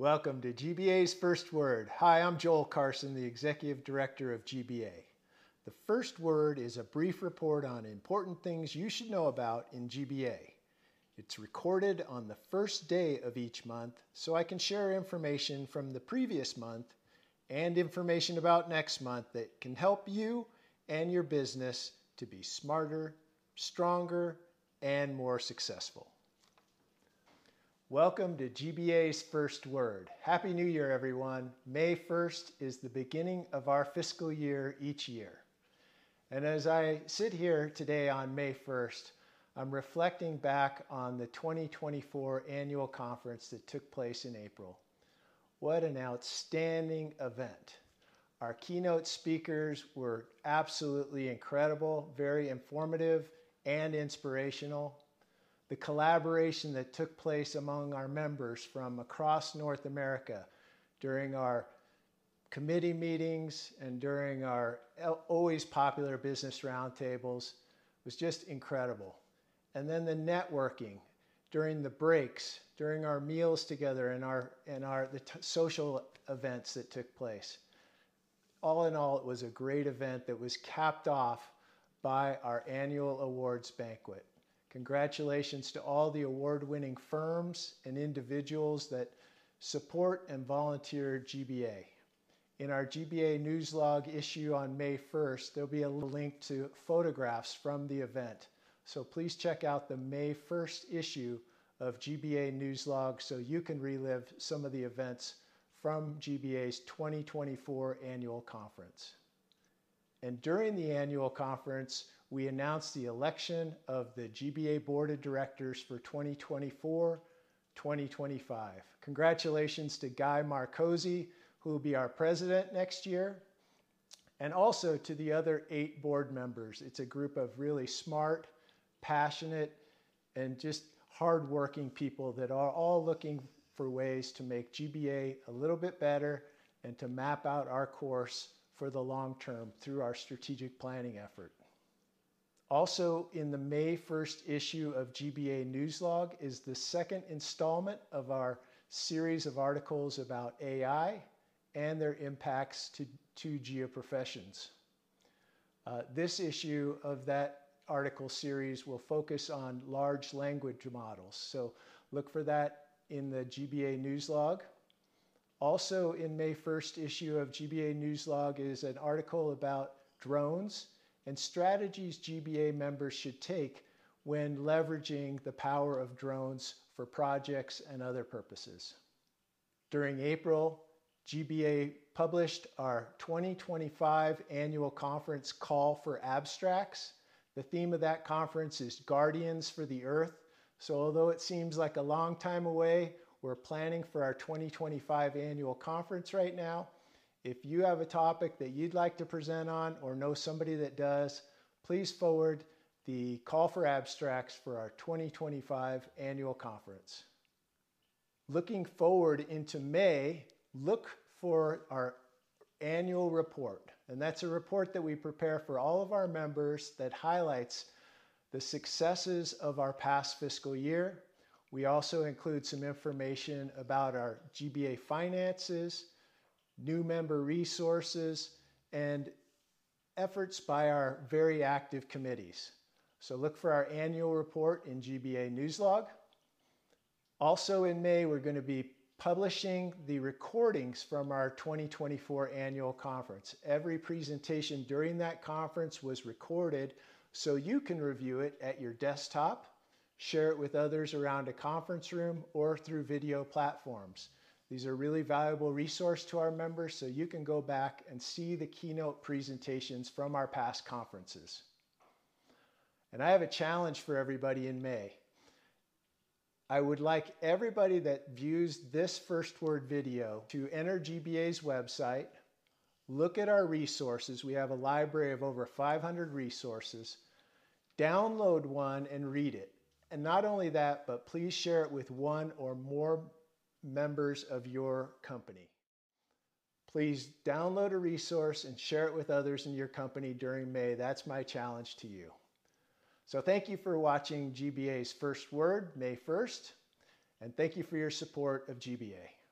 Welcome to GBA's First Word. Hi, I'm Joel Carson, the Executive Director of GBA. The first word is a brief report on important things you should know about in GBA. It's recorded on the first day of each month, so I can share information from the previous month and information about next month that can help you and your business to be smarter, stronger, and more successful. Welcome to GBA's First Word. Happy New Year, everyone. May 1st is the beginning of our fiscal year each year. And as I sit here today on May 1st, I'm reflecting back on the 2024 annual conference that took place in April. What an outstanding event. Our keynote speakers were absolutely incredible, very informative and inspirational. The collaboration that took place among our members from across North America during our committee meetings and during our always popular business roundtables was just incredible. And then the networking during the breaks, during our meals together and the social events that took place. All in all, it was a great event that was capped off by our annual awards banquet. Congratulations to all the award-winning firms and individuals that support and volunteer GBA. In our GBA Newslog issue on May 1st, there'll be a link to photographs from the event. So please check out the May 1st issue of GBA Newslog so you can relive some of the events from GBA's 2024 annual conference. And during the annual conference, we announced the election of the GBA Board of Directors for 2024-2025. Congratulations to Guy Marcosi, who will be our president next year, and also to the other 8 board members. It's a group of really smart, passionate, and just hardworking people that are all looking for ways to make GBA a little bit better and to map out our course for the long term through our strategic planning effort. Also in the May 1st issue of GBA Newslog is the second installment of our series of articles about AI and their impacts to geoprofessions. This issue of that article series will focus on large language models. So look for that in the GBA Newslog. Also in May 1st issue of GBA Newslog is an article about drones and strategies GBA members should take when leveraging the power of drones for projects and other purposes. During April, GBA published our 2025 annual conference call for abstracts. The theme of that conference is Guardians for the Earth. So although it seems like a long time away, we're planning for our 2025 annual conference right now. If you have a topic that you'd like to present on or know somebody that does, please forward the call for abstracts for our 2025 annual conference. Looking forward into May, look for our annual report. And that's a report that we prepare for all of our members that highlights the successes of our past fiscal year. We also include some information about our GBA finances, new member resources, and efforts by our very active committees. So look for our annual report in GBA Newslog. Also in May, we're going to be publishing the recordings from our 2024 annual conference. Every presentation during that conference was recorded so you can review it at your desktop, share it with others around a conference room, or through video platforms. These are really valuable resource to our members so you can go back and see the keynote presentations from our past conferences. And I have a challenge for everybody in May. I would like everybody that views this First Word video to enter GBA's website, look at our resources. We have a library of over 500 resources. Download one and read it. And not only that, but please share it with one or more members of your company. Please download a resource and share it with others in your company during May. That's my challenge to you. So thank you for watching GBA's First Word, May 1st, and thank you for your support of GBA.